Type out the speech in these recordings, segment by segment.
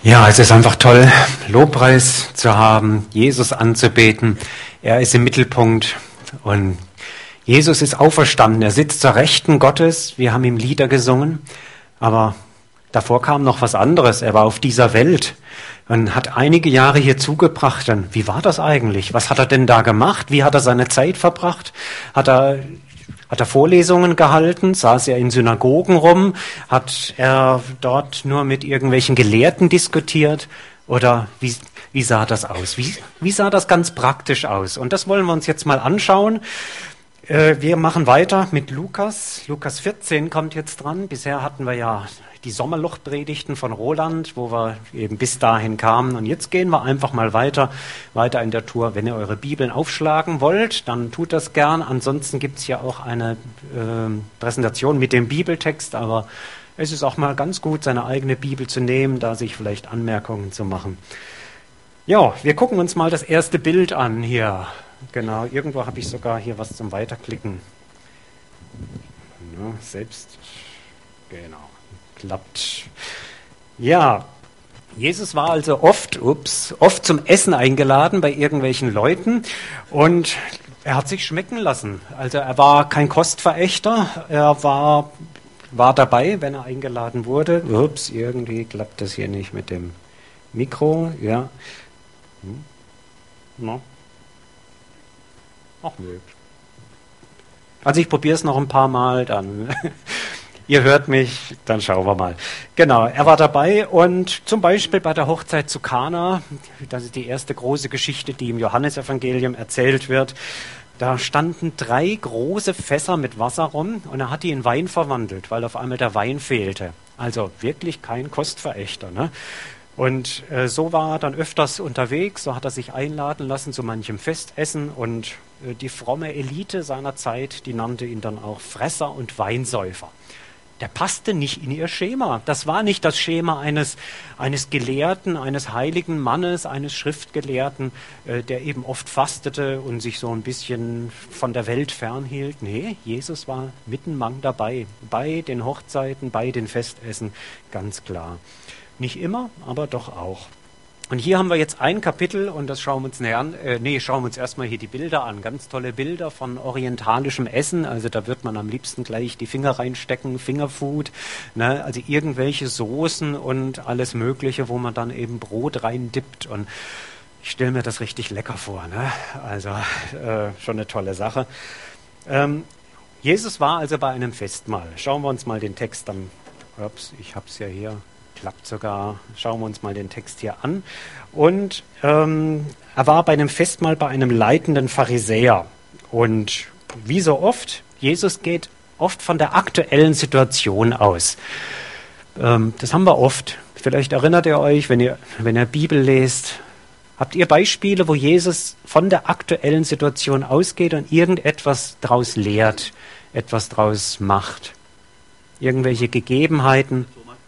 Ja, es ist einfach toll, Lobpreis zu haben, Jesus anzubeten. Er ist im Mittelpunkt und Jesus ist auferstanden. Er sitzt zur Rechten Gottes. Wir haben ihm Lieder gesungen, aber davor kam noch was anderes. Er war auf dieser Welt und hat einige Jahre hier zugebracht. Und wie war das eigentlich? Was hat er denn da gemacht? Wie hat er seine Zeit verbracht? Hat er Vorlesungen gehalten? Saß er in Synagogen rum? Hat er dort nur mit irgendwelchen Gelehrten diskutiert? Oder wie sah das aus? Wie sah das ganz praktisch aus? Und das wollen wir uns jetzt mal anschauen. Wir machen weiter mit Lukas. Lukas 14 kommt jetzt dran. Bisher hatten wir ja die Sommerlochpredigten von Roland, wo wir eben bis dahin kamen. Und jetzt gehen wir einfach mal weiter in der Tour. Wenn ihr eure Bibeln aufschlagen wollt, dann tut das gern. Ansonsten gibt's ja auch eine Präsentation mit dem Bibeltext. Aber es ist auch mal ganz gut, seine eigene Bibel zu nehmen, da sich vielleicht Anmerkungen zu machen. Ja, wir gucken uns mal das erste Bild an hier. Genau, irgendwo habe ich sogar hier was zum Weiterklicken. Ja, genau, klappt. Ja, Jesus war also oft zum Essen eingeladen bei irgendwelchen Leuten und er hat sich schmecken lassen. Also er war kein Kostverächter, er war dabei, wenn er eingeladen wurde. Irgendwie klappt das hier nicht mit dem Mikro, ja. No. Ach nö. Also ich probiere es noch ein paar Mal, dann ihr hört mich, dann schauen wir mal. Genau, er war dabei und zum Beispiel bei der Hochzeit zu Kana, das ist die erste große Geschichte, die im Johannesevangelium erzählt wird, da standen 3 große Fässer mit Wasser rum und er hat die in Wein verwandelt, weil auf einmal der Wein fehlte. Also wirklich kein Kostverächter, ne? Und so war er dann öfters unterwegs, so hat er sich einladen lassen zu manchem Festessen und die fromme Elite seiner Zeit, die nannte ihn dann auch Fresser und Weinsäufer. Der passte nicht in ihr Schema. Das war nicht das Schema eines Gelehrten, eines heiligen Mannes, eines Schriftgelehrten, der eben oft fastete und sich so ein bisschen von der Welt fernhielt. Nee, Jesus war mittenmang dabei, bei den Hochzeiten, bei den Festessen, ganz klar. Nicht immer, aber doch auch. Und hier haben wir jetzt ein Kapitel und das schauen wir uns näher an. Schauen wir uns erstmal hier die Bilder an. Ganz tolle Bilder von orientalischem Essen. Also da wird man am liebsten gleich die Finger reinstecken, Fingerfood. Ne? Also irgendwelche Soßen und alles Mögliche, wo man dann eben Brot reindippt. Und ich stelle mir das richtig lecker vor. Ne? Also schon eine tolle Sache. Jesus war also bei einem Festmahl. Schauen wir uns mal den Text an. Ich habe es ja hier. Klappt sogar. Schauen wir uns mal den Text hier an. Und er war bei einem Festmahl bei einem leitenden Pharisäer. Und wie so oft, Jesus geht oft von der aktuellen Situation aus. Das haben wir oft. Vielleicht erinnert ihr euch, wenn ihr Bibel lest, habt ihr Beispiele, wo Jesus von der aktuellen Situation ausgeht und irgendetwas daraus lehrt, etwas daraus macht. Irgendwelche Gegebenheiten.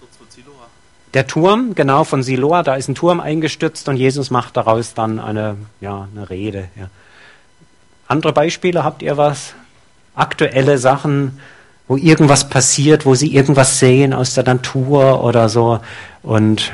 Der Turm, genau, von Siloa, da ist ein Turm eingestürzt und Jesus macht daraus dann eine Rede. Ja. Andere Beispiele, habt ihr was? Aktuelle Sachen, wo irgendwas passiert, wo Sie irgendwas sehen aus der Natur oder so. Und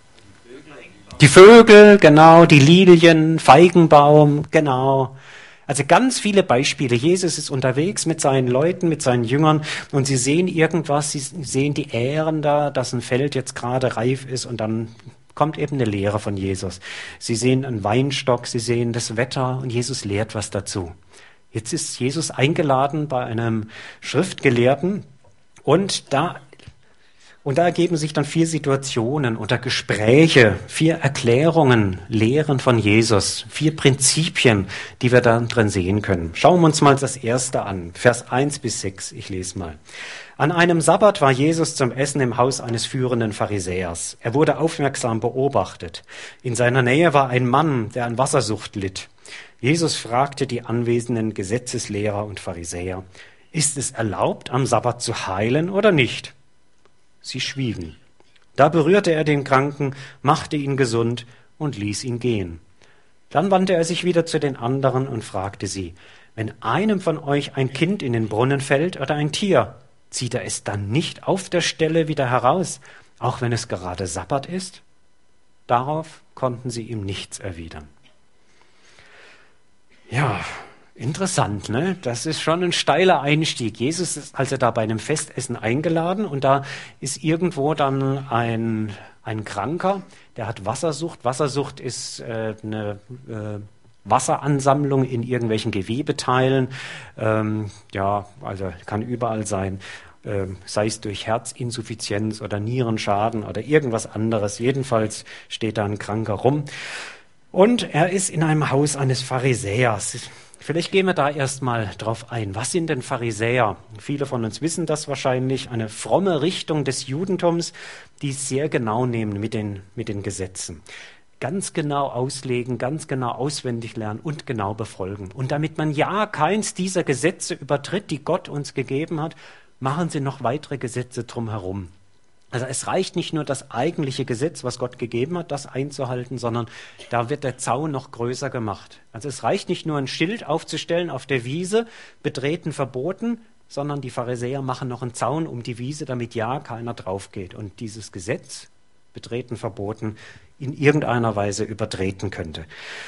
die Vögel, genau, die Lilien, Feigenbaum, genau. Also ganz viele Beispiele. Jesus ist unterwegs mit seinen Leuten, mit seinen Jüngern und sie sehen irgendwas, sie sehen die Ähren da, dass ein Feld jetzt gerade reif ist und dann kommt eben eine Lehre von Jesus. Sie sehen einen Weinstock, sie sehen das Wetter und Jesus lehrt was dazu. Jetzt ist Jesus eingeladen bei einem Schriftgelehrten und da ergeben sich dann 4 Situationen oder Gespräche, 4 Erklärungen, Lehren von Jesus, 4 Prinzipien, die wir da drin sehen können. Schauen wir uns mal das erste an, Vers 1 bis 6, ich lese mal. An einem Sabbat war Jesus zum Essen im Haus eines führenden Pharisäers. Er wurde aufmerksam beobachtet. In seiner Nähe war ein Mann, der an Wassersucht litt. Jesus fragte die anwesenden Gesetzeslehrer und Pharisäer, ist es erlaubt, am Sabbat zu heilen oder nicht? Sie schwiegen. Da berührte er den Kranken, machte ihn gesund und ließ ihn gehen. Dann wandte er sich wieder zu den anderen und fragte sie, wenn einem von euch ein Kind in den Brunnen fällt oder ein Tier, zieht er es dann nicht auf der Stelle wieder heraus, auch wenn es gerade Sabbat ist? darauf konnten sie ihm nichts erwidern. Ja, interessant, ne? Das ist schon ein steiler Einstieg. Jesus ist also da bei einem Festessen eingeladen und da ist irgendwo dann ein Kranker, der hat Wassersucht. Wassersucht ist eine Wasseransammlung in irgendwelchen Gewebeteilen. Ja, also kann überall sein. Sei es durch Herzinsuffizienz oder Nierenschaden oder irgendwas anderes. Jedenfalls steht da ein Kranker rum. Und er ist in einem Haus eines Pharisäers. Vielleicht gehen wir da erstmal drauf ein. Was sind denn Pharisäer? Viele von uns wissen das wahrscheinlich. Eine fromme Richtung des Judentums, die es sehr genau nehmen mit den Gesetzen. Ganz genau auslegen, ganz genau auswendig lernen und genau befolgen. Und damit man ja keins dieser Gesetze übertritt, die Gott uns gegeben hat, machen sie noch weitere Gesetze drumherum. Also es reicht nicht nur das eigentliche Gesetz, was Gott gegeben hat, das einzuhalten, sondern da wird der Zaun noch größer gemacht. Also es reicht nicht nur ein Schild aufzustellen auf der Wiese, betreten verboten, sondern die Pharisäer machen noch einen Zaun um die Wiese, damit ja keiner drauf geht und dieses Gesetz, betreten verboten, in irgendeiner Weise übertreten könnte.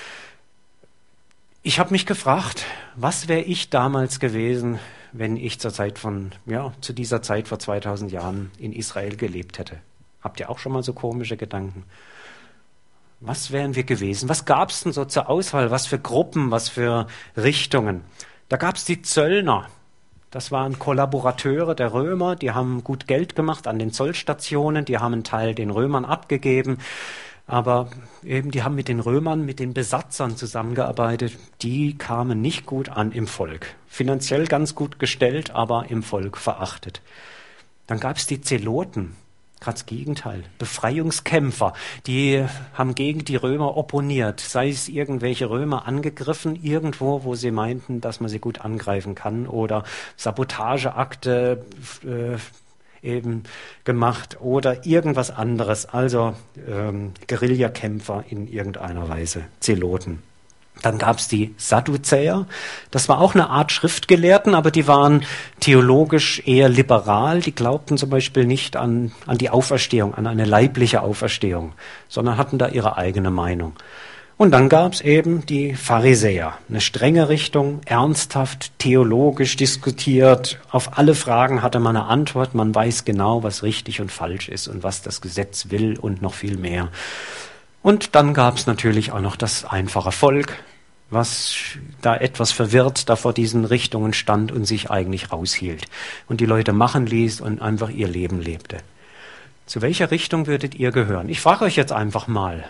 Ich habe mich gefragt, was wäre ich damals gewesen, wenn ich zu dieser Zeit vor 2000 Jahren in Israel gelebt hätte. Habt ihr auch schon mal so komische Gedanken? Was wären wir gewesen? Was gab es denn so zur Auswahl? Was für Gruppen, was für Richtungen? Da gab es die Zöllner. Das waren Kollaborateure der Römer, die haben gut Geld gemacht an den Zollstationen, die haben einen Teil den Römern abgegeben. Aber eben, die haben mit den Römern, mit den Besatzern zusammengearbeitet. Die kamen nicht gut an im Volk. Finanziell ganz gut gestellt, aber im Volk verachtet. Dann gab es die Zeloten, gerade das Gegenteil. Befreiungskämpfer, die haben gegen die Römer opponiert. Sei es irgendwelche Römer angegriffen, irgendwo, wo sie meinten, dass man sie gut angreifen kann. Oder Sabotageakte eben gemacht oder irgendwas anderes, also Guerillakämpfer in irgendeiner Weise, Zeloten. Dann gab es die Sadduzäer, das war auch eine Art Schriftgelehrten, aber die waren theologisch eher liberal, die glaubten zum Beispiel nicht an die Auferstehung, an eine leibliche Auferstehung, sondern hatten da ihre eigene Meinung. Und dann gab es eben die Pharisäer, eine strenge Richtung, ernsthaft, theologisch diskutiert. Auf alle Fragen hatte man eine Antwort, man weiß genau, was richtig und falsch ist und was das Gesetz will und noch viel mehr. Und dann gab es natürlich auch noch das einfache Volk, was da etwas verwirrt da vor diesen Richtungen stand und sich eigentlich raushielt und die Leute machen ließ und einfach ihr Leben lebte. Zu welcher Richtung würdet ihr gehören? Ich frage euch jetzt einfach mal,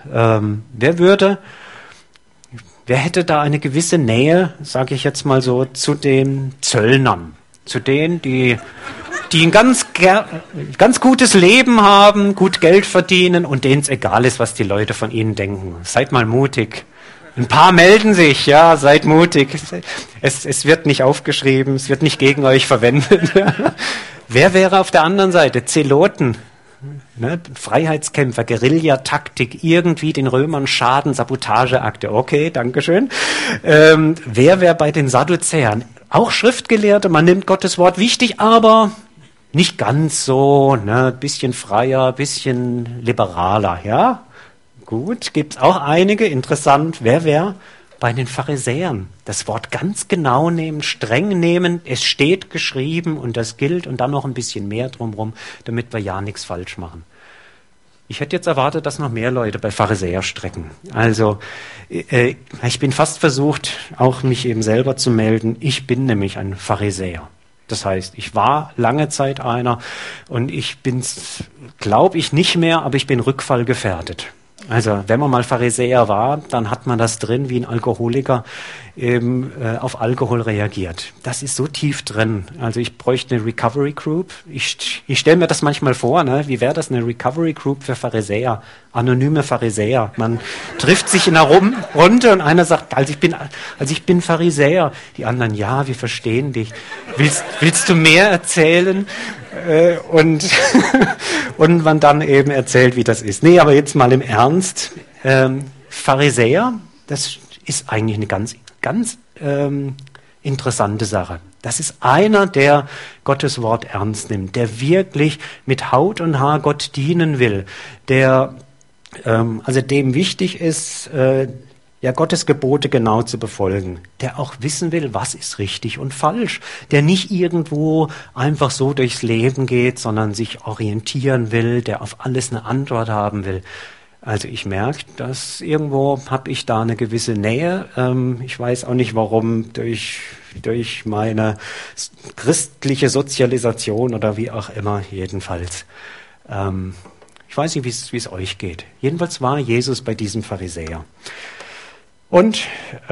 wer hätte da eine gewisse Nähe, sage ich jetzt mal so, zu den Zöllnern, zu denen, die ein ganz gutes Leben haben, gut Geld verdienen und denen es egal ist, was die Leute von ihnen denken. Seid mal mutig. Ein paar melden sich, ja, seid mutig. Es wird nicht aufgeschrieben, es wird nicht gegen euch verwendet. Wer wäre auf der anderen Seite? Zeloten. Ne, Freiheitskämpfer, Guerillataktik, irgendwie den Römern Schaden, Sabotageakte. Okay, dankeschön. Wer wäre bei den Sadduzäern? Auch Schriftgelehrte, man nimmt Gottes Wort wichtig, aber nicht ganz so, ne, bisschen freier, bisschen liberaler, ja? Gut, gibt's auch einige, interessant. Wer wäre bei den Pharisäern? Das Wort ganz genau nehmen, streng nehmen, es steht geschrieben und das gilt und dann noch ein bisschen mehr drumherum, damit wir ja nichts falsch machen. Ich hätte jetzt erwartet, dass noch mehr Leute bei Pharisäer strecken. Also ich bin fast versucht, auch mich eben selber zu melden. Ich bin nämlich ein Pharisäer. Das heißt, ich war lange Zeit einer und ich bin's, glaube ich, nicht mehr, aber ich bin rückfallgefährdet. Also wenn man mal Pharisäer war, dann hat man das drin, wie ein Alkoholiker eben auf Alkohol reagiert. Das ist so tief drin. Also ich bräuchte eine Recovery Group. Ich stelle mir das manchmal vor, ne? Wie wäre das eine Recovery Group für Pharisäer, anonyme Pharisäer? Man trifft sich in einer Runde und einer sagt, also ich bin Pharisäer. Die anderen, ja, wir verstehen dich. Willst du mehr erzählen? Und man dann eben erzählt, wie das ist. Nee, aber jetzt mal im Ernst. Pharisäer, das ist eigentlich eine ganz interessante Sache. Das ist einer, der Gottes Wort ernst nimmt, der wirklich mit Haut und Haar Gott dienen will, der also dem wichtig ist, ja, Gottes Gebote genau zu befolgen, der auch wissen will, was ist richtig und falsch, der nicht irgendwo einfach so durchs Leben geht, sondern sich orientieren will, der auf alles eine Antwort haben will. Also ich merke, dass irgendwo habe ich da eine gewisse Nähe. Ich weiß auch nicht warum, durch meine christliche Sozialisation oder wie auch immer, jedenfalls. Ich weiß nicht, wie es euch geht. Jedenfalls war Jesus bei diesem Pharisäer. Und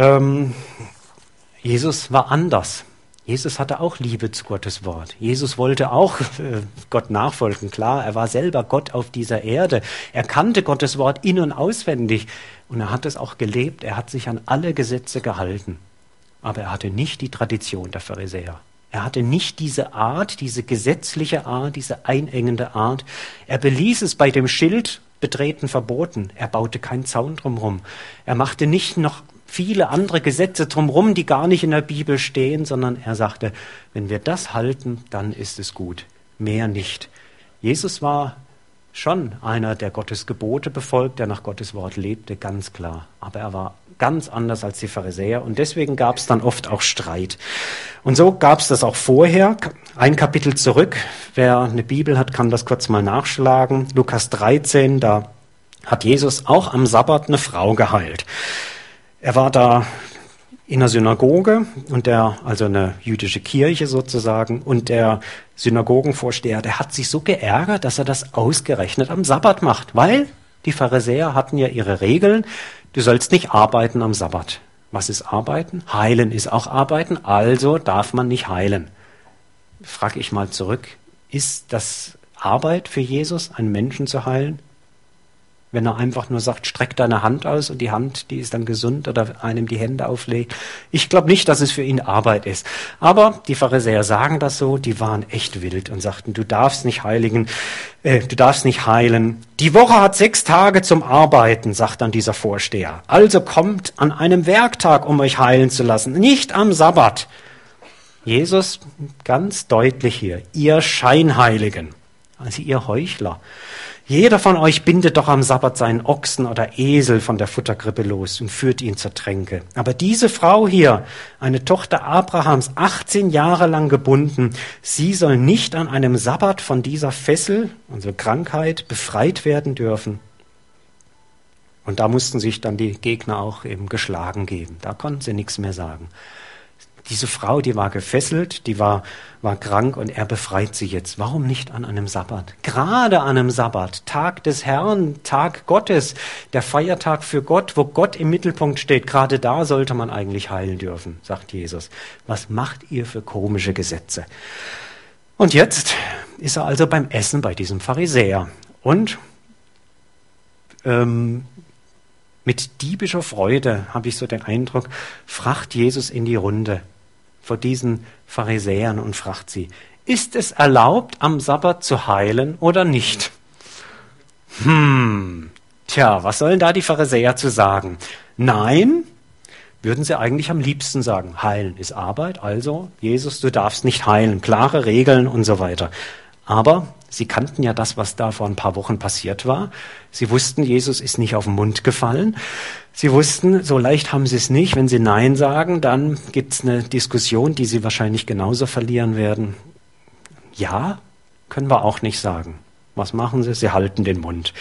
Jesus war anders. Jesus hatte auch Liebe zu Gottes Wort. Jesus wollte auch Gott nachfolgen. Klar, er war selber Gott auf dieser Erde. Er kannte Gottes Wort in- und auswendig. Und er hat es auch gelebt. Er hat sich an alle Gesetze gehalten. Aber er hatte nicht die Tradition der Pharisäer. Er hatte nicht diese Art, diese gesetzliche Art, diese einengende Art. Er beließ es bei dem Schild betreten verboten. Er baute keinen Zaun drumherum. Er machte nicht noch viele andere Gesetze drumherum, die gar nicht in der Bibel stehen, sondern er sagte, wenn wir das halten, dann ist es gut. Mehr nicht. Jesus war schon einer, der Gottes Gebote befolgt, der nach Gottes Wort lebte, ganz klar. Aber er war ganz anders als die Pharisäer und deswegen gab es dann oft auch Streit. Und so gab es das auch vorher. Ein Kapitel zurück, wer eine Bibel hat, kann das kurz mal nachschlagen. Lukas 13, da hat Jesus auch am Sabbat eine Frau geheilt. Er war da in der Synagoge und also eine jüdische Kirche sozusagen, und der Synagogenvorsteher, der hat sich so geärgert, dass er das ausgerechnet am Sabbat macht, weil die Pharisäer hatten ja ihre Regeln. Du sollst nicht arbeiten am Sabbat. Was ist arbeiten? Heilen ist auch arbeiten, also darf man nicht heilen. Frag ich mal zurück, ist das Arbeit für Jesus, einen Menschen zu heilen? Wenn er einfach nur sagt, streck deine Hand aus und die Hand, die ist dann gesund, oder einem die Hände auflegt. Ich glaube nicht, dass es für ihn Arbeit ist. Aber die Pharisäer sagen das so, die waren echt wild und sagten, du darfst nicht heilen. Die Woche hat 6 Tage zum Arbeiten, sagt dann dieser Vorsteher. Also kommt an einem Werktag, um euch heilen zu lassen, nicht am Sabbat. Jesus ganz deutlich hier, ihr Scheinheiligen, also ihr Heuchler. Jeder von euch bindet doch am Sabbat seinen Ochsen oder Esel von der Futterkrippe los und führt ihn zur Tränke. Aber diese Frau hier, eine Tochter Abrahams, 18 Jahre lang gebunden, sie soll nicht an einem Sabbat von dieser Fessel, also Krankheit, befreit werden dürfen. Und da mussten sich dann die Gegner auch eben geschlagen geben. Da konnten sie nichts mehr sagen. Diese Frau, die war gefesselt, die war krank und er befreit sie jetzt. Warum nicht an einem Sabbat? Gerade an einem Sabbat, Tag des Herrn, Tag Gottes, der Feiertag für Gott, wo Gott im Mittelpunkt steht. Gerade da sollte man eigentlich heilen dürfen, sagt Jesus. Was macht ihr für komische Gesetze? Und jetzt ist er also beim Essen bei diesem Pharisäer. Und mit diebischer Freude, habe ich so den Eindruck, fragt Jesus in die Runde vor diesen Pharisäern und fragt sie, ist es erlaubt, am Sabbat zu heilen oder nicht? Was sollen da die Pharisäer zu sagen? Nein, würden sie eigentlich am liebsten sagen. Heilen ist Arbeit, also Jesus, du darfst nicht heilen. Klare Regeln und so weiter. Aber sie kannten ja das, was da vor ein paar Wochen passiert war. Sie wussten, Jesus ist nicht auf den Mund gefallen. Sie wussten, so leicht haben sie es nicht. Wenn sie Nein sagen, dann gibt es eine Diskussion, die sie wahrscheinlich genauso verlieren werden. Ja, können wir auch nicht sagen. Was machen sie? Sie halten den Mund.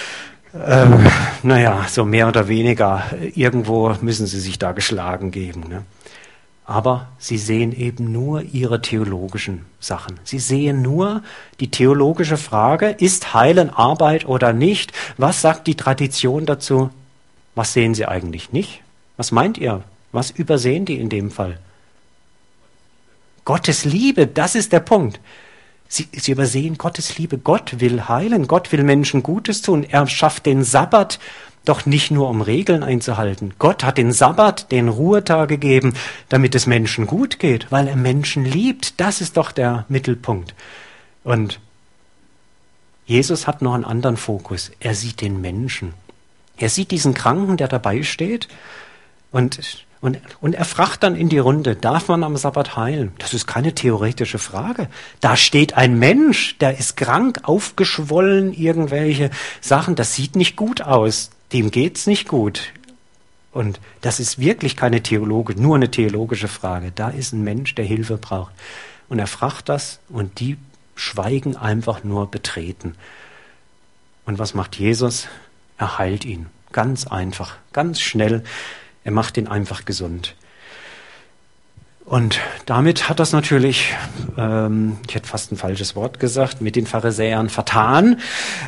So mehr oder weniger. Irgendwo müssen sie sich da geschlagen geben, ne? Aber sie sehen eben nur ihre theologischen Sachen. Sie sehen nur die theologische Frage, ist Heilen Arbeit oder nicht? Was sagt die Tradition dazu? Was sehen sie eigentlich nicht? Was meint ihr? Was übersehen die in dem Fall? Gottes Liebe, das ist der Punkt. Sie übersehen Gottes Liebe. Gott will heilen, Gott will Menschen Gutes tun. Er schafft den Sabbat doch nicht nur, um Regeln einzuhalten. Gott hat den Sabbat, den Ruhetag gegeben, damit es Menschen gut geht, weil er Menschen liebt. Das ist doch der Mittelpunkt. Und Jesus hat noch einen anderen Fokus. Er sieht den Menschen. Er sieht diesen Kranken, der dabei steht, und Und er fragt dann in die Runde, darf man am Sabbat heilen? Das ist keine theoretische Frage. Da steht ein Mensch, der ist krank, aufgeschwollen, irgendwelche Sachen, das sieht nicht gut aus, dem geht's nicht gut. Und das ist wirklich keine nur eine theologische Frage. Da ist ein Mensch, der Hilfe braucht. Und er fragt das und die schweigen einfach nur betreten. Und was macht Jesus? Er heilt ihn. Ganz einfach, ganz schnell. Er macht ihn einfach gesund. Und damit hat das natürlich, ich hätte fast ein falsches Wort gesagt, mit den Pharisäern vertan.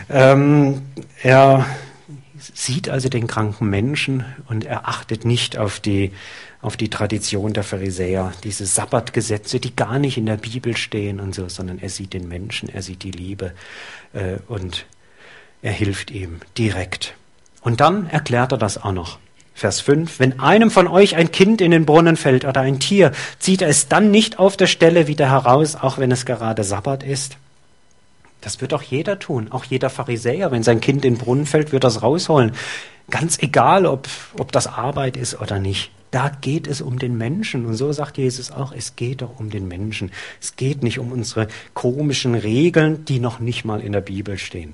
Er sieht also den kranken Menschen und er achtet nicht auf die Tradition der Pharisäer, diese Sabbatgesetze, die gar nicht in der Bibel stehen und so, sondern er sieht den Menschen, er sieht die Liebe und er hilft ihm direkt. Und dann erklärt er das auch noch. Vers 5, wenn einem von euch ein Kind in den Brunnen fällt oder ein Tier, zieht er es dann nicht auf der Stelle wieder heraus, auch wenn es gerade Sabbat ist? Das wird auch jeder tun, auch jeder Pharisäer. Wenn sein Kind in den Brunnen fällt, wird er es rausholen. Ganz egal, ob das Arbeit ist oder nicht. Da geht es um den Menschen. Und so sagt Jesus auch, es geht doch um den Menschen. Es geht nicht um unsere komischen Regeln, die noch nicht mal in der Bibel stehen.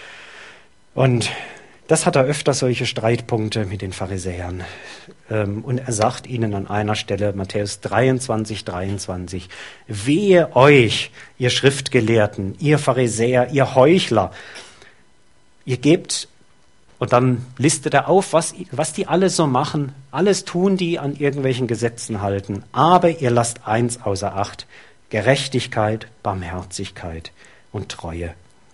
Und das hat er öfter, solche Streitpunkte mit den Pharisäern. Und er sagt ihnen an einer Stelle, Matthäus 23, wehe euch, ihr Schriftgelehrten, ihr Pharisäer, ihr Heuchler. Ihr gebt, und dann listet er auf, was die alles so machen. Alles tun die, an irgendwelchen Gesetzen halten. Aber ihr lasst eins außer Acht: Gerechtigkeit, Barmherzigkeit und Treue.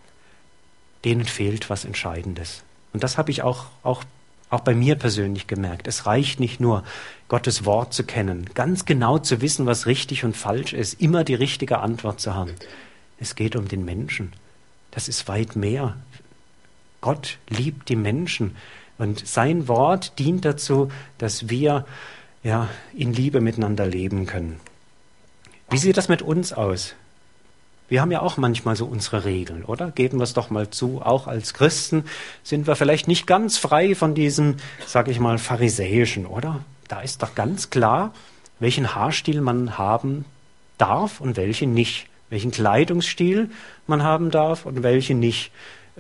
Denen fehlt was Entscheidendes. Und das habe ich auch bei mir persönlich gemerkt. Es reicht nicht nur, Gottes Wort zu kennen, ganz genau zu wissen, was richtig und falsch ist, immer die richtige Antwort zu haben. Es geht um den Menschen. Das ist weit mehr. Gott liebt die Menschen und sein Wort dient dazu, dass wir in Liebe miteinander leben können. Wie sieht das mit uns aus? Wir haben ja auch manchmal so unsere Regeln, oder? Geben wir es doch mal zu, auch als Christen sind wir vielleicht nicht ganz frei von diesem, sage ich mal, pharisäischen, oder? Da ist doch ganz klar, welchen Haarstil man haben darf und welchen nicht. Welchen Kleidungsstil man haben darf und welchen nicht.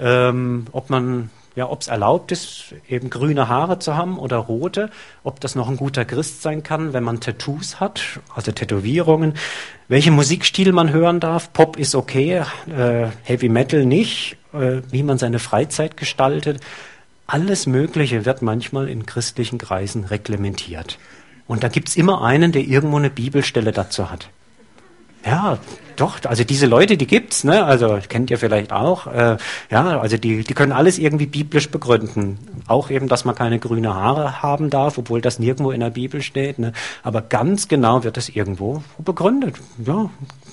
Ob es erlaubt ist, eben grüne Haare zu haben oder rote, ob das noch ein guter Christ sein kann, wenn man Tattoos hat, also Tätowierungen, welchen Musikstil man hören darf, Pop ist okay, Heavy Metal nicht, wie man seine Freizeit gestaltet, alles Mögliche wird manchmal in christlichen Kreisen reglementiert. Und da gibt's immer einen, der irgendwo eine Bibelstelle dazu hat. Ja, doch, also diese Leute, die gibt's, ne? Also kennt ihr vielleicht auch. Also die können alles irgendwie biblisch begründen. Auch eben, dass man keine grüne Haare haben darf, obwohl das nirgendwo in der Bibel steht. Ne? Aber ganz genau wird das irgendwo begründet. Ja.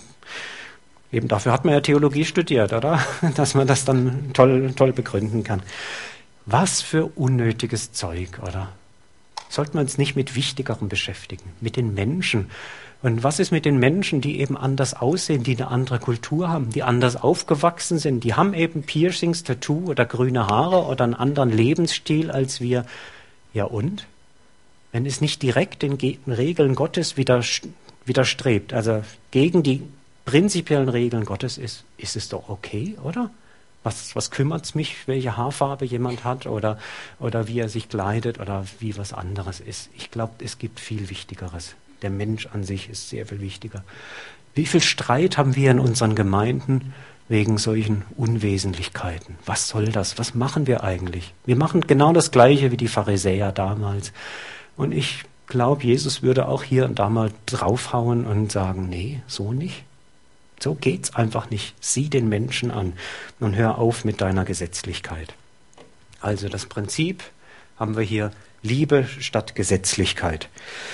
Eben dafür hat man ja Theologie studiert, oder? Dass man das dann toll begründen kann. Was für unnötiges Zeug, oder? Sollten wir uns nicht mit Wichtigerem beschäftigen, mit den Menschen. Und was ist mit den Menschen, die eben anders aussehen, die eine andere Kultur haben, die anders aufgewachsen sind, die haben eben Piercings, Tattoo oder grüne Haare oder einen anderen Lebensstil als wir. Ja und? Wenn es nicht direkt den Regeln Gottes widerstrebt, also gegen die prinzipiellen Regeln Gottes ist es doch okay, oder? Was kümmert's mich, welche Haarfarbe jemand hat oder wie er sich kleidet oder wie was anderes ist? Ich glaube, es gibt viel Wichtigeres. Der Mensch an sich ist sehr viel wichtiger. Wie viel Streit haben wir in unseren Gemeinden wegen solchen Unwesentlichkeiten? Was soll das? Was machen wir eigentlich? Wir machen genau das Gleiche wie die Pharisäer damals. Und ich glaube, Jesus würde auch hier und da mal draufhauen und sagen, nee, so nicht. So geht's einfach nicht. Sieh den Menschen an und hör auf mit deiner Gesetzlichkeit. Also das Prinzip haben wir hier: Liebe statt Gesetzlichkeit.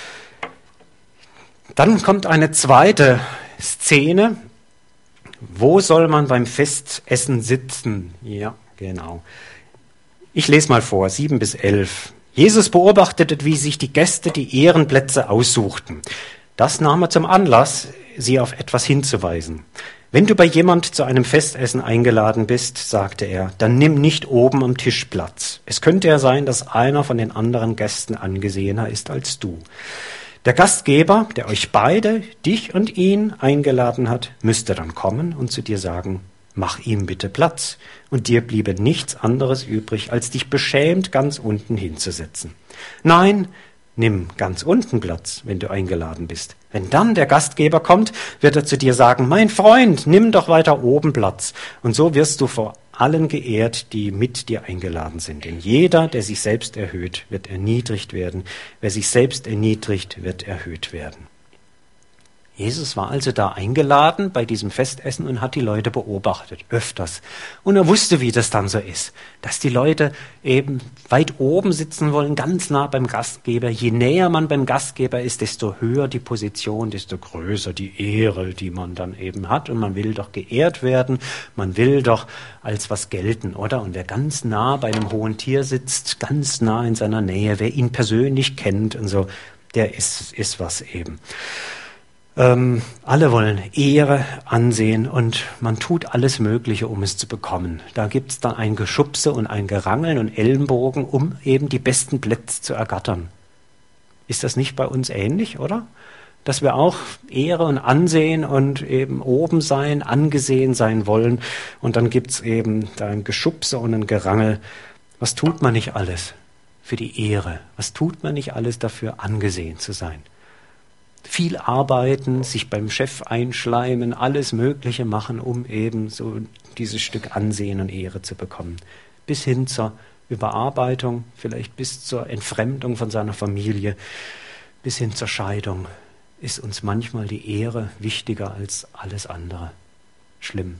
Dann kommt eine zweite Szene. Wo soll man beim Festessen sitzen? Ja, genau. Ich lese mal vor, 7-11. Jesus beobachtete, wie sich die Gäste die Ehrenplätze aussuchten. Das nahm er zum Anlass, sie auf etwas hinzuweisen. Wenn du bei jemand zu einem Festessen eingeladen bist, sagte er, dann nimm nicht oben am Tisch Platz. Es könnte ja sein, dass einer von den anderen Gästen angesehener ist als du. Der Gastgeber, der euch beide, dich und ihn, eingeladen hat, müsste dann kommen und zu dir sagen, mach ihm bitte Platz. Und dir bliebe nichts anderes übrig, als dich beschämt ganz unten hinzusetzen. Nein, nimm ganz unten Platz, wenn du eingeladen bist. Wenn dann der Gastgeber kommt, wird er zu dir sagen, mein Freund, nimm doch weiter oben Platz. Und so wirst du vor allen geehrt, die mit dir eingeladen sind. Denn jeder, der sich selbst erhöht, wird erniedrigt werden. Wer sich selbst erniedrigt, wird erhöht werden. Jesus war also da eingeladen bei diesem Festessen und hat die Leute beobachtet, öfters. Und er wusste, wie das dann so ist, dass die Leute eben weit oben sitzen wollen, ganz nah beim Gastgeber. Je näher man beim Gastgeber ist, desto höher die Position, desto größer die Ehre, die man dann eben hat. Und man will doch geehrt werden, man will doch als was gelten, oder? Und wer ganz nah bei einem hohen Tier sitzt, ganz nah in seiner Nähe, wer ihn persönlich kennt und so, der ist was eben. Alle wollen Ehre, Ansehen und man tut alles Mögliche, um es zu bekommen. Da gibt's dann ein Geschubse und ein Gerangeln und Ellenbogen, um eben die besten Plätze zu ergattern. Ist das nicht bei uns ähnlich, oder? Dass wir auch Ehre und Ansehen und eben oben sein, angesehen sein wollen. Und dann gibt's eben da ein Geschubse und ein Gerangel. Was tut man nicht alles für die Ehre? Was tut man nicht alles dafür, angesehen zu sein? Viel arbeiten, sich beim Chef einschleimen, alles Mögliche machen, um eben so dieses Stück Ansehen und Ehre zu bekommen. Bis hin zur Überarbeitung, vielleicht bis zur Entfremdung von seiner Familie, bis hin zur Scheidung, ist uns manchmal die Ehre wichtiger als alles andere. Schlimm.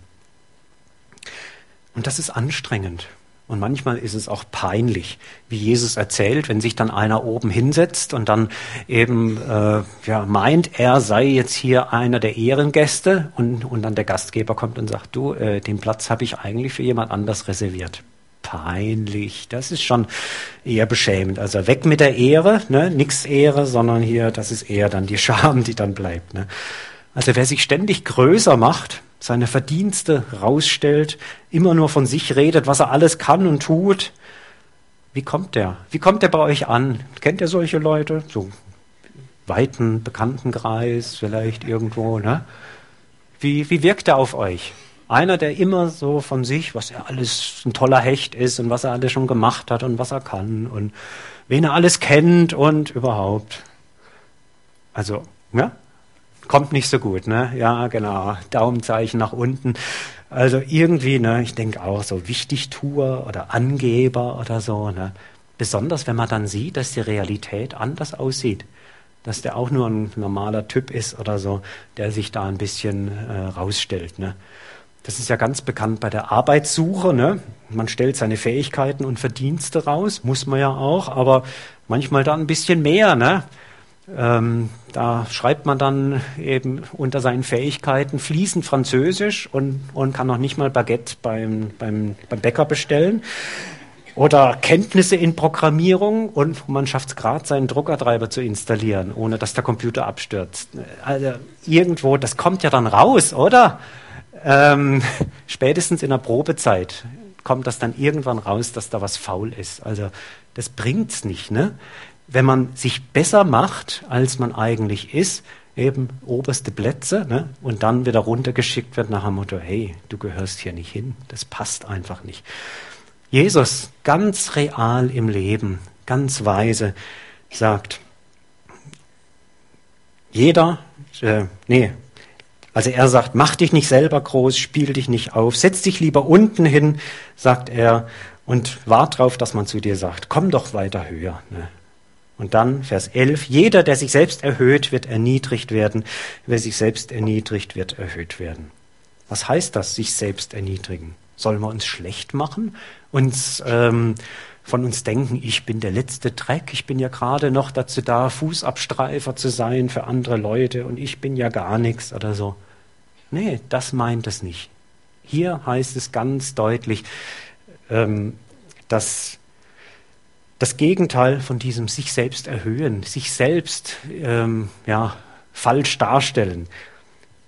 Und das ist anstrengend. Und manchmal ist es auch peinlich, wie Jesus erzählt, wenn sich dann einer oben hinsetzt und dann eben meint, er sei jetzt hier einer der Ehrengäste und dann der Gastgeber kommt und sagt, du, den Platz habe ich eigentlich für jemand anders reserviert. Peinlich, das ist schon eher beschämend. Also weg mit der Ehre, ne? Nix Ehre, sondern hier, das ist eher dann die Scham, die dann bleibt. Ne? Also wer sich ständig größer macht, seine Verdienste rausstellt, immer nur von sich redet, was er alles kann und tut. Wie kommt der? Wie kommt der bei euch an? Kennt ihr solche Leute? So weiten Bekanntenkreis vielleicht irgendwo, ne? Wie wirkt er auf euch? Einer, der immer so von sich, was er alles ein toller Hecht ist und was er alles schon gemacht hat und was er kann und wen er alles kennt und überhaupt. Also, ja? Kommt nicht so gut, ne? Ja, genau. Daumenzeichen nach unten. Also irgendwie, ne, ich denke auch so Wichtigtuer oder Angeber oder so, ne? Besonders wenn man dann sieht, dass die Realität anders aussieht. Dass der auch nur ein normaler Typ ist oder so, der sich da ein bisschen rausstellt, ne? Das ist ja ganz bekannt bei der Arbeitssuche, ne? Man stellt seine Fähigkeiten und Verdienste raus, muss man ja auch, aber manchmal dann ein bisschen mehr, ne? Da schreibt man dann eben unter seinen Fähigkeiten fließend Französisch und kann noch nicht mal Baguette beim Bäcker bestellen. Oder Kenntnisse in Programmierung und man schafft es gerade, seinen Druckertreiber zu installieren, ohne dass der Computer abstürzt. Also irgendwo, das kommt ja dann raus, oder? Spätestens in der Probezeit kommt das dann irgendwann raus, dass da was faul ist. Also das bringt's nicht, ne? Wenn man sich besser macht, als man eigentlich ist, eben oberste Plätze, ne, und dann wieder runtergeschickt wird nach dem Motto, hey, du gehörst hier nicht hin, das passt einfach nicht. Jesus, ganz real im Leben, ganz weise, sagt, also er sagt, mach dich nicht selber groß, spiel dich nicht auf, setz dich lieber unten hin, sagt er, und wart drauf, dass man zu dir sagt, komm doch weiter höher, ne. Und dann Vers 11, jeder, der sich selbst erhöht, wird erniedrigt werden. Wer sich selbst erniedrigt, wird erhöht werden. Was heißt das, sich selbst erniedrigen? Sollen wir uns schlecht machen? Uns von uns denken, ich bin der letzte Dreck, ich bin ja gerade noch dazu da, Fußabstreifer zu sein für andere Leute und ich bin ja gar nichts oder so. Nee, das meint es nicht. Hier heißt es ganz deutlich, dass das Gegenteil von diesem sich selbst erhöhen, sich selbst falsch darstellen.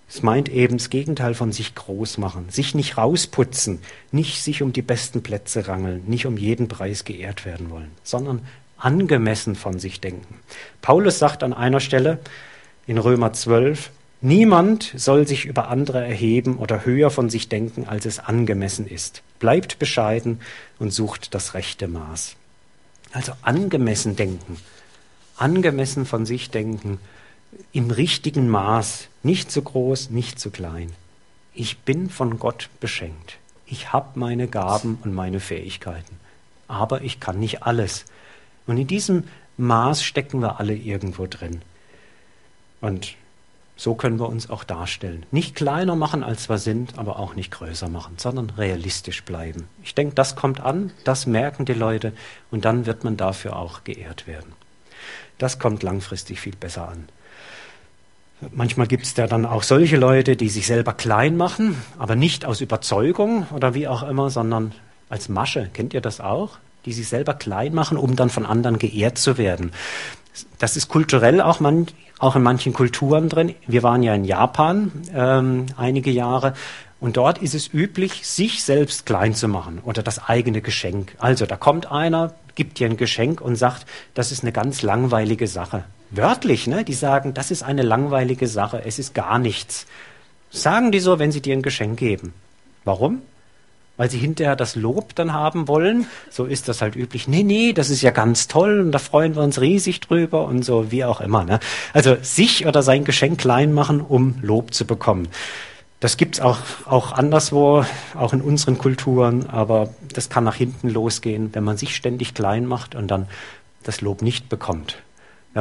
Es meint eben das Gegenteil von sich groß machen, sich nicht rausputzen, nicht sich um die besten Plätze rangeln, nicht um jeden Preis geehrt werden wollen, sondern angemessen von sich denken. Paulus sagt an einer Stelle in Römer 12, niemand soll sich über andere erheben oder höher von sich denken, als es angemessen ist. Bleibt bescheiden und sucht das rechte Maß. Also angemessen denken, angemessen von sich denken, im richtigen Maß, nicht zu groß, nicht zu klein. Ich bin von Gott beschenkt. Ich habe meine Gaben und meine Fähigkeiten, aber ich kann nicht alles. Und in diesem Maß stecken wir alle irgendwo drin. Und so können wir uns auch darstellen. Nicht kleiner machen, als wir sind, aber auch nicht größer machen, sondern realistisch bleiben. Ich denke, das kommt an, das merken die Leute und dann wird man dafür auch geehrt werden. Das kommt langfristig viel besser an. Manchmal gibt es ja dann auch solche Leute, die sich selber klein machen, aber nicht aus Überzeugung oder wie auch immer, sondern als Masche. Kennt ihr das auch? Die sich selber klein machen, um dann von anderen geehrt zu werden. Das ist kulturell auch in manchen Kulturen drin. Wir waren ja in Japan einige Jahre und dort ist es üblich, sich selbst klein zu machen oder das eigene Geschenk. Also da kommt einer, gibt dir ein Geschenk und sagt, das ist eine ganz langweilige Sache. Wörtlich, ne? Die sagen, das ist eine langweilige Sache, es ist gar nichts. Sagen die so, wenn sie dir ein Geschenk geben. Warum? Weil sie hinterher das Lob dann haben wollen. So ist das halt üblich. Nee, das ist ja ganz toll und da freuen wir uns riesig drüber und so, wie auch immer. Ne? Also sich oder sein Geschenk klein machen, um Lob zu bekommen. Das gibt's auch anderswo, auch in unseren Kulturen, aber das kann nach hinten losgehen, wenn man sich ständig klein macht und dann das Lob nicht bekommt. Wenn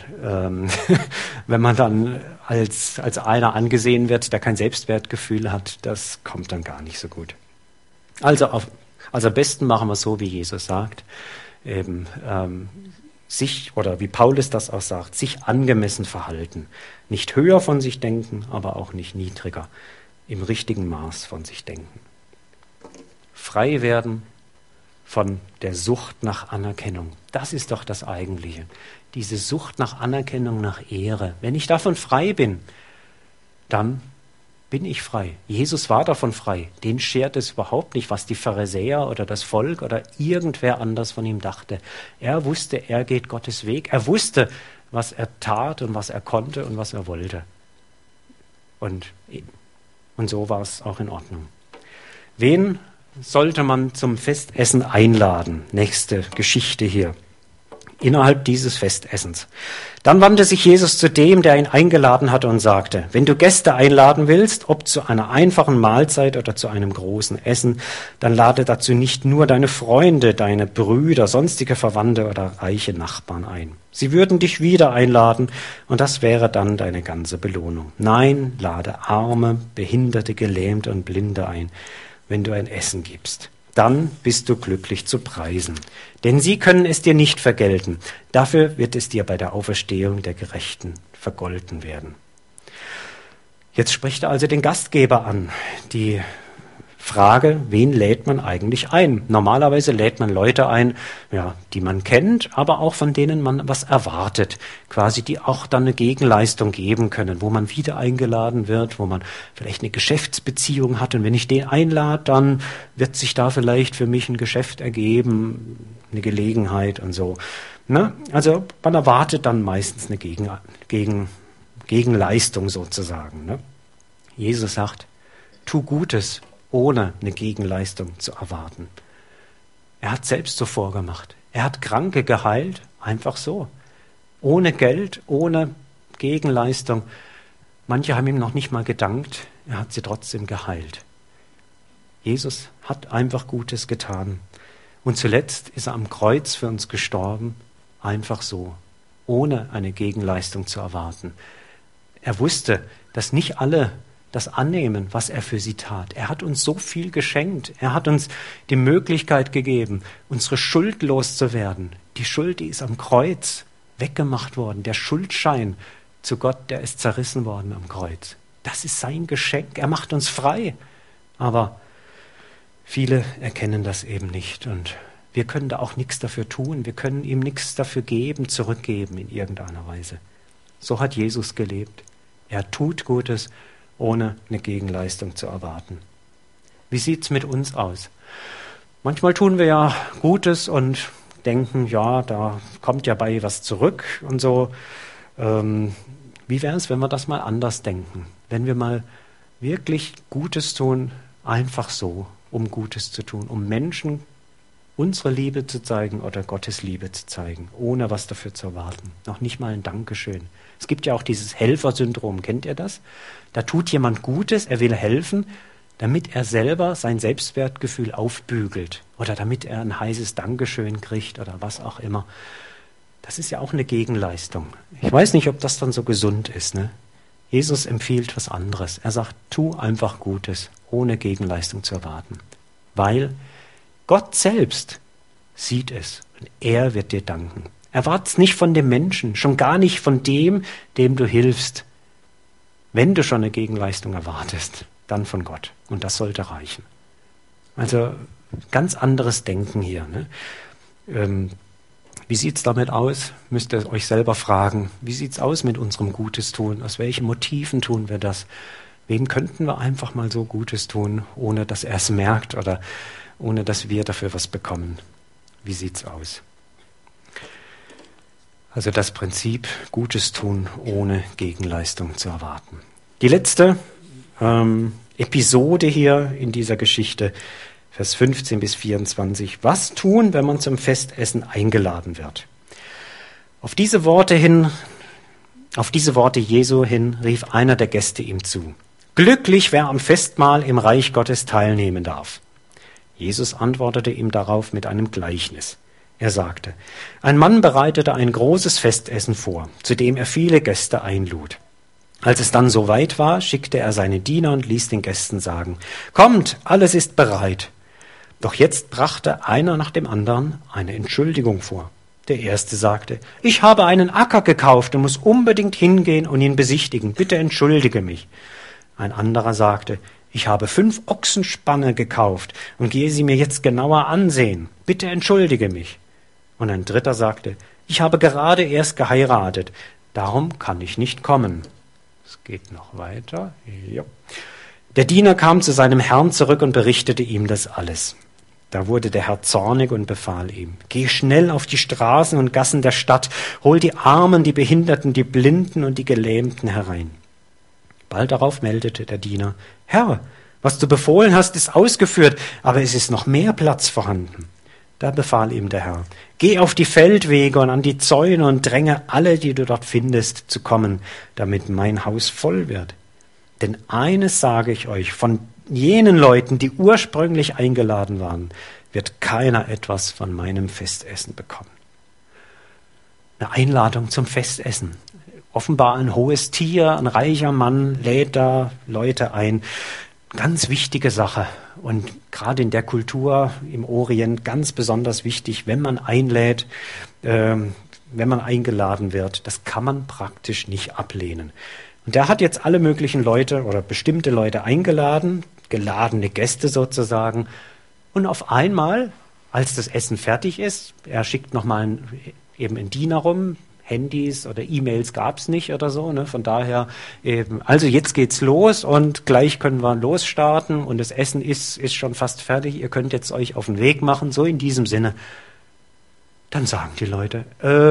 man dann als einer angesehen wird, der kein Selbstwertgefühl hat, das kommt dann gar nicht so gut. Also am besten machen wir so, wie Jesus sagt, eben sich, oder wie Paulus das auch sagt, sich angemessen verhalten. Nicht höher von sich denken, aber auch nicht niedriger. Im richtigen Maß von sich denken. Frei werden von der Sucht nach Anerkennung. Das ist doch das Eigentliche. Diese Sucht nach Anerkennung, nach Ehre. Wenn ich davon frei bin, dann bin ich frei. Jesus war davon frei. Den schert es überhaupt nicht, was die Pharisäer oder das Volk oder irgendwer anders von ihm dachte. Er wusste, er geht Gottes Weg. Er wusste, was er tat und was er konnte und was er wollte. Und so war es auch in Ordnung. Wen sollte man zum Festessen einladen? Nächste Geschichte hier. Innerhalb dieses Festessens. Dann wandte sich Jesus zu dem, der ihn eingeladen hatte und sagte, wenn du Gäste einladen willst, ob zu einer einfachen Mahlzeit oder zu einem großen Essen, dann lade dazu nicht nur deine Freunde, deine Brüder, sonstige Verwandte oder reiche Nachbarn ein. Sie würden dich wieder einladen und das wäre dann deine ganze Belohnung. Nein, lade Arme, Behinderte, Gelähmte und Blinde ein, wenn du ein Essen gibst. Dann bist du glücklich zu preisen. Denn sie können es dir nicht vergelten. Dafür wird es dir bei der Auferstehung der Gerechten vergolten werden. Jetzt spricht er also den Gastgeber an. Die Frage, wen lädt man eigentlich ein? Normalerweise lädt man Leute ein, ja, die man kennt, aber auch von denen man was erwartet. Quasi, die auch dann eine Gegenleistung geben können, wo man wieder eingeladen wird, wo man vielleicht eine Geschäftsbeziehung hat. Und wenn ich den einlade, dann wird sich da vielleicht für mich ein Geschäft ergeben, eine Gelegenheit und so. Ne? Also man erwartet dann meistens eine Gegenleistung sozusagen. Ne? Jesus sagt, tu Gutes, ohne eine Gegenleistung zu erwarten. Er hat selbst so vorgemacht. Er hat Kranke geheilt, einfach so. Ohne Geld, ohne Gegenleistung. Manche haben ihm noch nicht mal gedankt, er hat sie trotzdem geheilt. Jesus hat einfach Gutes getan. Und zuletzt ist er am Kreuz für uns gestorben, einfach so, ohne eine Gegenleistung zu erwarten. Er wusste, dass nicht alle das annehmen, was er für sie tat. Er hat uns so viel geschenkt. Er hat uns die Möglichkeit gegeben, unsere Schuld loszuwerden. Die Schuld, die ist am Kreuz weggemacht worden. Der Schuldschein zu Gott, der ist zerrissen worden am Kreuz. Das ist sein Geschenk. Er macht uns frei. Aber viele erkennen das eben nicht. Und wir können da auch nichts dafür tun. Wir können ihm nichts dafür geben, zurückgeben in irgendeiner Weise. So hat Jesus gelebt. Er tut Gutes ohne eine Gegenleistung zu erwarten. Wie sieht's mit uns aus? Manchmal tun wir ja Gutes und denken, ja, da kommt ja bei was zurück und so. Wie wäre es, wenn wir das mal anders denken? Wenn wir mal wirklich Gutes tun, einfach so, um Gutes zu tun, um Menschen unsere Liebe zu zeigen oder Gottes Liebe zu zeigen, ohne was dafür zu erwarten. Noch nicht mal ein Dankeschön. Es gibt ja auch dieses Helfersyndrom, kennt ihr das? Da tut jemand Gutes, er will helfen, damit er selber sein Selbstwertgefühl aufbügelt oder damit er ein heißes Dankeschön kriegt oder was auch immer. Das ist ja auch eine Gegenleistung. Ich weiß nicht, ob das dann so gesund ist, ne? Jesus empfiehlt was anderes. Er sagt, tu einfach Gutes, ohne Gegenleistung zu erwarten. Weil Gott selbst sieht es und er wird dir danken. Erwart's nicht von dem Menschen, schon gar nicht von dem, dem du hilfst. Wenn du schon eine Gegenleistung erwartest, dann von Gott. Und das sollte reichen. Also ganz anderes Denken hier. Ne? Wie sieht's damit aus? Müsst ihr euch selber fragen. Wie sieht's aus mit unserem Gutes tun? Aus welchen Motiven tun wir das? Wem könnten wir einfach mal so Gutes tun, ohne dass er es merkt oder ohne dass wir dafür was bekommen? Wie sieht's aus? Also das Prinzip Gutes tun, ohne Gegenleistung zu erwarten. Die letzte Episode hier in dieser Geschichte, Vers 15 bis 24. Was tun, wenn man zum Festessen eingeladen wird? Auf diese Worte Jesu hin, rief einer der Gäste ihm zu. Glücklich, wer am Festmahl im Reich Gottes teilnehmen darf. Jesus antwortete ihm darauf mit einem Gleichnis. Er sagte, ein Mann bereitete ein großes Festessen vor, zu dem er viele Gäste einlud. Als es dann soweit war, schickte er seine Diener und ließ den Gästen sagen, kommt, alles ist bereit. Doch jetzt brachte einer nach dem anderen eine Entschuldigung vor. Der erste sagte, ich habe einen Acker gekauft und muss unbedingt hingehen und ihn besichtigen. Bitte entschuldige mich. Ein anderer sagte, ich habe 5 Ochsenspanne gekauft und gehe sie mir jetzt genauer ansehen. Bitte entschuldige mich. Und ein dritter sagte, ich habe gerade erst geheiratet, darum kann ich nicht kommen. Es geht noch weiter. Ja. Der Diener kam zu seinem Herrn zurück und berichtete ihm das alles. Da wurde der Herr zornig und befahl ihm, geh schnell auf die Straßen und Gassen der Stadt, hol die Armen, die Behinderten, die Blinden und die Gelähmten herein. Bald darauf meldete der Diener, Herr, was du befohlen hast, ist ausgeführt, aber es ist noch mehr Platz vorhanden. Da befahl ihm der Herr, geh auf die Feldwege und an die Zäune und dränge alle, die du dort findest, zu kommen, damit mein Haus voll wird. Denn eines sage ich euch, von jenen Leuten, die ursprünglich eingeladen waren, wird keiner etwas von meinem Festessen bekommen. Eine Einladung zum Festessen. Offenbar ein hohes Tier, ein reicher Mann lädt da Leute ein. Ganz wichtige Sache. Und gerade in der Kultur im Orient ganz besonders wichtig, wenn man einlädt, wenn man eingeladen wird. Das kann man praktisch nicht ablehnen. Und der hat jetzt alle möglichen Leute oder bestimmte Leute eingeladen, geladene Gäste sozusagen. Und auf einmal, als das Essen fertig ist, er schickt nochmal eben einen Diener rum, Handys oder E-Mails gab's nicht oder so, ne? Von daher eben, also jetzt geht's los und gleich können wir losstarten und das Essen ist schon fast fertig, ihr könnt jetzt euch auf den Weg machen, so in diesem Sinne. Dann sagen die Leute,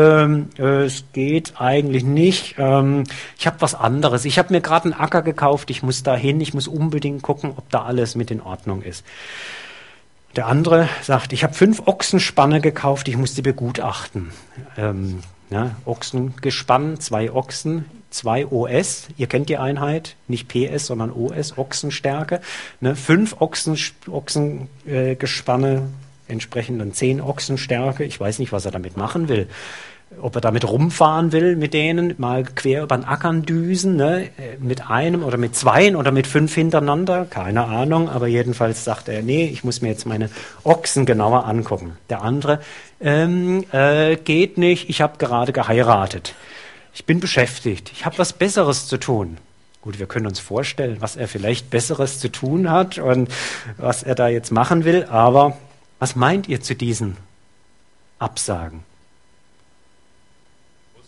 es geht eigentlich nicht, ich habe was anderes, ich habe mir gerade einen Acker gekauft, ich muss da hin, ich muss unbedingt gucken, ob da alles mit in Ordnung ist. Der andere sagt, ich habe 5 Ochsenspanne gekauft, ich muss die begutachten. Ja, Ochsengespann, 2 Ochsen, 2 OS, ihr kennt die Einheit, nicht PS, sondern OS, Ochsenstärke. 5 Ochsengespanne, entsprechend dann 10 Ochsenstärke. Ich weiß nicht, was er damit machen will. Ob er damit rumfahren will mit denen, mal quer über den Ackern düsen, ne? Mit einem oder mit 2 oder mit 5 hintereinander, keine Ahnung, aber jedenfalls sagt er, nee, ich muss mir jetzt meine Ochsen genauer angucken. Der andere, geht nicht, ich habe gerade geheiratet. Ich bin beschäftigt, ich habe was Besseres zu tun. Gut, wir können uns vorstellen, was er vielleicht Besseres zu tun hat und was er da jetzt machen will, aber was meint ihr zu diesen Absagen?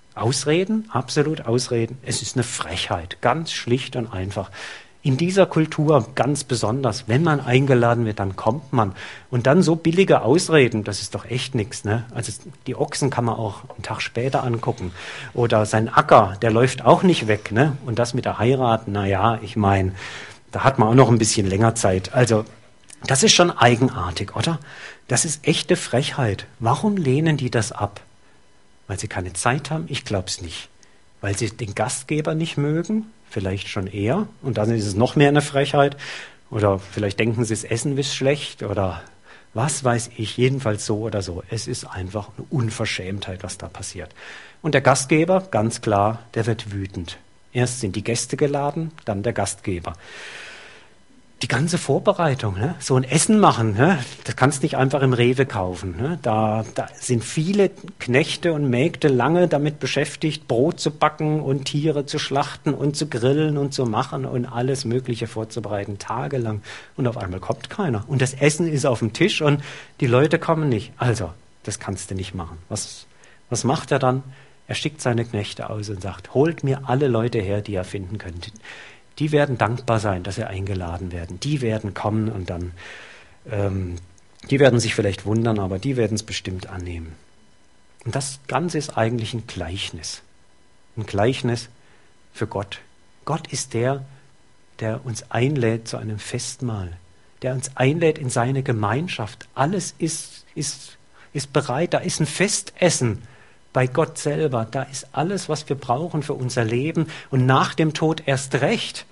Ausreden, absolut Ausreden. Es ist eine Frechheit, ganz schlicht und einfach. In dieser Kultur ganz besonders, wenn man eingeladen wird, dann kommt man. Und dann so billige Ausreden, das ist doch echt nichts. Ne? Also die Ochsen kann man auch einen Tag später angucken. Oder sein Acker, der läuft auch nicht weg. Ne? Und das mit der Heirat, naja, ich meine, da hat man auch noch ein bisschen länger Zeit. Also das ist schon eigenartig, oder? Das ist echte Frechheit. Warum lehnen die das ab? Weil sie keine Zeit haben? Ich glaube es nicht. Weil sie den Gastgeber nicht mögen? Vielleicht schon eher. Und dann ist es noch mehr eine Frechheit. Oder vielleicht denken sie, das Essen ist schlecht. Oder was weiß ich. Jedenfalls so oder so. Es ist einfach eine Unverschämtheit, was da passiert. Und der Gastgeber, ganz klar, der wird wütend. Erst sind die Gäste geladen, dann der Gastgeber. Die ganze Vorbereitung, ne? So ein Essen machen, ne? Das kannst du nicht einfach im Rewe kaufen. Ne? Da sind viele Knechte und Mägde lange damit beschäftigt, Brot zu backen und Tiere zu schlachten und zu grillen und zu machen und alles Mögliche vorzubereiten, tagelang. Und auf einmal kommt keiner. Und das Essen ist auf dem Tisch und die Leute kommen nicht. Also, das kannst du nicht machen. Was macht er dann? Er schickt seine Knechte aus und sagt, holt mir alle Leute her, die ihr finden könnt. Die werden dankbar sein, dass sie eingeladen werden. Die werden kommen und dann, die werden sich vielleicht wundern, aber die werden es bestimmt annehmen. Und das Ganze ist eigentlich ein Gleichnis. Ein Gleichnis für Gott. Gott ist der uns einlädt zu einem Festmahl. Der uns einlädt in seine Gemeinschaft. Alles ist bereit. Da ist ein Festessen bei Gott selber. Da ist alles, was wir brauchen für unser Leben. Und nach dem Tod erst recht.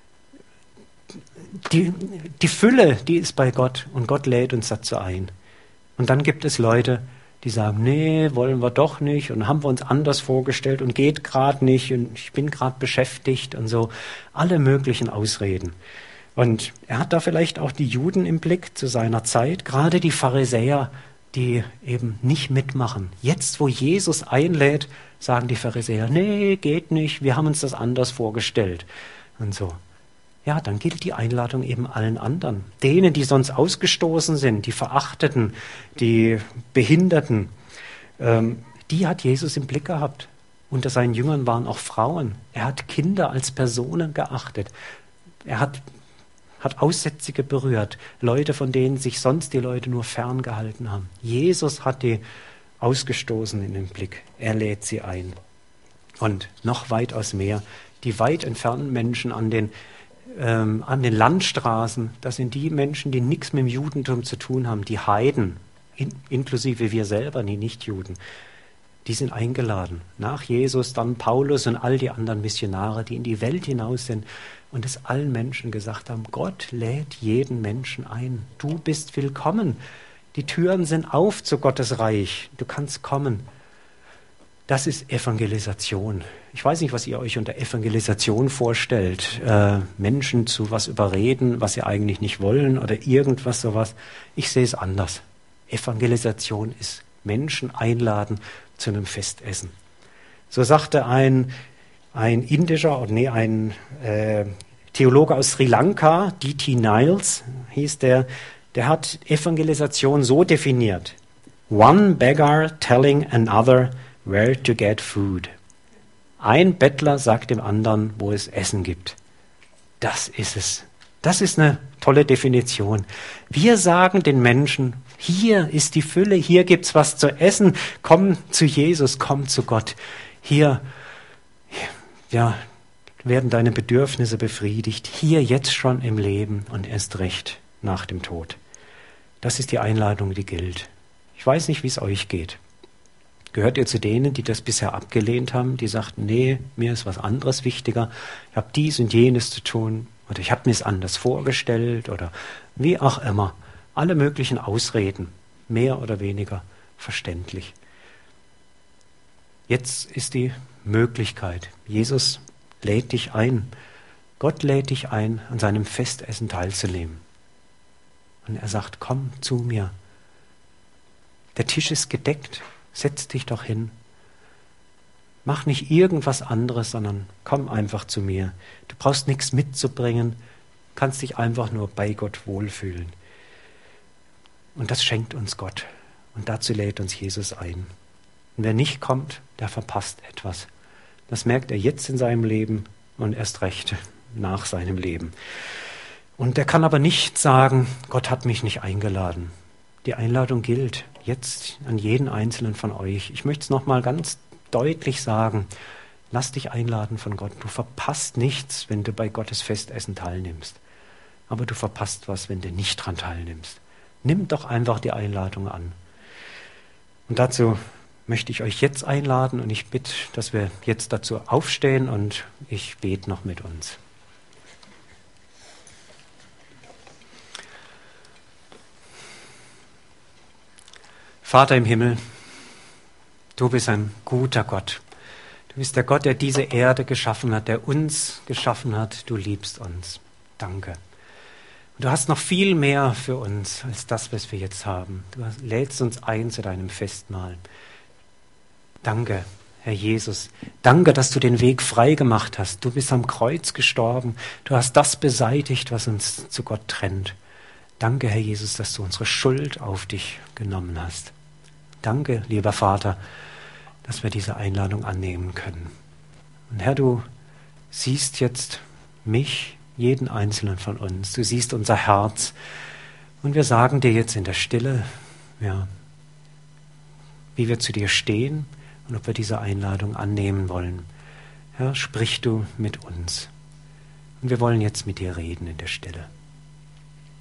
Die Fülle, die ist bei Gott. Und Gott lädt uns dazu ein. Und dann gibt es Leute, die sagen, nee, wollen wir doch nicht. Und haben wir uns anders vorgestellt und geht gerade nicht. Und ich bin gerade beschäftigt und so. Alle möglichen Ausreden. Und er hat da vielleicht auch die Juden im Blick zu seiner Zeit. Gerade die Pharisäer, die eben nicht mitmachen. Jetzt, wo Jesus einlädt, sagen die Pharisäer, nee, geht nicht, wir haben uns das anders vorgestellt. Und so. Ja, dann gilt die Einladung eben allen anderen. Denen, die sonst ausgestoßen sind, die Verachteten, die Behinderten, die hat Jesus im Blick gehabt. Unter seinen Jüngern waren auch Frauen. Er hat Kinder als Personen geachtet. Er hat Aussätzige berührt, Leute, von denen sich sonst die Leute nur ferngehalten haben. Jesus hat die Ausgestoßenen im Blick. Er lädt sie ein. Und noch weitaus mehr, die weit entfernten Menschen an den Landstraßen, das sind die Menschen, die nichts mit dem Judentum zu tun haben, die Heiden, inklusive wir selber, die Nichtjuden. Die sind eingeladen. Nach Jesus dann Paulus und all die anderen Missionare, die in die Welt hinaus sind und es allen Menschen gesagt haben, Gott lädt jeden Menschen ein. Du bist willkommen. Die Türen sind auf zu Gottes Reich. Du kannst kommen. Das ist Evangelisation. Ich weiß nicht, was ihr euch unter Evangelisation vorstellt. Menschen zu was überreden, was sie eigentlich nicht wollen oder irgendwas sowas. Ich sehe es anders. Evangelisation ist Menschen einladen zu einem Festessen. So sagte ein Theologe aus Sri Lanka, D.T. Niles, hieß der hat Evangelisation so definiert. One beggar telling another where to get food. Ein Bettler sagt dem anderen, wo es Essen gibt. Das ist es. Das ist eine tolle Definition. Wir sagen den Menschen, hier ist die Fülle, hier gibt's was zu essen. Komm zu Jesus, komm zu Gott. Hier werden deine Bedürfnisse befriedigt. Hier jetzt schon im Leben und erst recht nach dem Tod. Das ist die Einladung, die gilt. Ich weiß nicht, wie es euch geht. Gehört ihr zu denen, die das bisher abgelehnt haben, die sagten, nee, mir ist was anderes wichtiger, ich habe dies und jenes zu tun oder ich habe mir es anders vorgestellt oder wie auch immer. Alle möglichen Ausreden, mehr oder weniger verständlich. Jetzt ist die Möglichkeit. Jesus lädt dich ein. Gott lädt dich ein, an seinem Festessen teilzunehmen. Und er sagt, komm zu mir. Der Tisch ist gedeckt. Setz dich doch hin. Mach nicht irgendwas anderes, sondern komm einfach zu mir. Du brauchst nichts mitzubringen, kannst dich einfach nur bei Gott wohlfühlen. Und das schenkt uns Gott. Und dazu lädt uns Jesus ein. Und wer nicht kommt, der verpasst etwas. Das merkt er jetzt in seinem Leben und erst recht nach seinem Leben. Und er kann aber nicht sagen, Gott hat mich nicht eingeladen. Die Einladung gilt jetzt an jeden Einzelnen von euch. Ich möchte es nochmal ganz deutlich sagen. Lass dich einladen von Gott. Du verpasst nichts, wenn du bei Gottes Festessen teilnimmst. Aber du verpasst was, wenn du nicht dran teilnimmst. Nimm doch einfach die Einladung an. Und dazu möchte ich euch jetzt einladen und ich bitte, dass wir jetzt dazu aufstehen und ich bete noch mit uns. Vater im Himmel, du bist ein guter Gott. Du bist der Gott, der diese Erde geschaffen hat, der uns geschaffen hat. Du liebst uns. Danke. Und du hast noch viel mehr für uns als das, was wir jetzt haben. Du lädst uns ein zu deinem Festmahl. Danke, Herr Jesus. Danke, dass du den Weg frei gemacht hast. Du bist am Kreuz gestorben. Du hast das beseitigt, was uns zu Gott trennt. Danke, Herr Jesus, dass du unsere Schuld auf dich genommen hast. Danke, lieber Vater, dass wir diese Einladung annehmen können. Und Herr, du siehst jetzt mich, jeden Einzelnen von uns. Du siehst unser Herz. Und wir sagen dir jetzt in der Stille, ja, wie wir zu dir stehen und ob wir diese Einladung annehmen wollen. Herr, sprich du mit uns. Und wir wollen jetzt mit dir reden in der Stille.